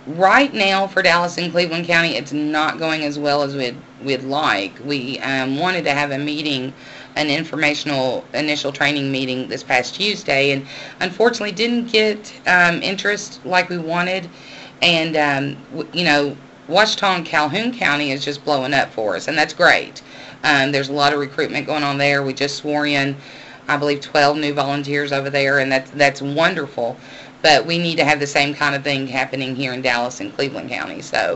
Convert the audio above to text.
right now for Dallas and Cleveland County, it's not going as well as we'd like. We wanted to have a meeting, an informational initial training meeting this past Tuesday, and unfortunately didn't get interest like we wanted. And Washita and Calhoun County is just blowing up for us, and that's great. There's a lot of recruitment going on there. We just swore in, I believe, 12 new volunteers over there, and that's wonderful. But we need to have the same kind of thing happening here in Dallas and Cleveland County. So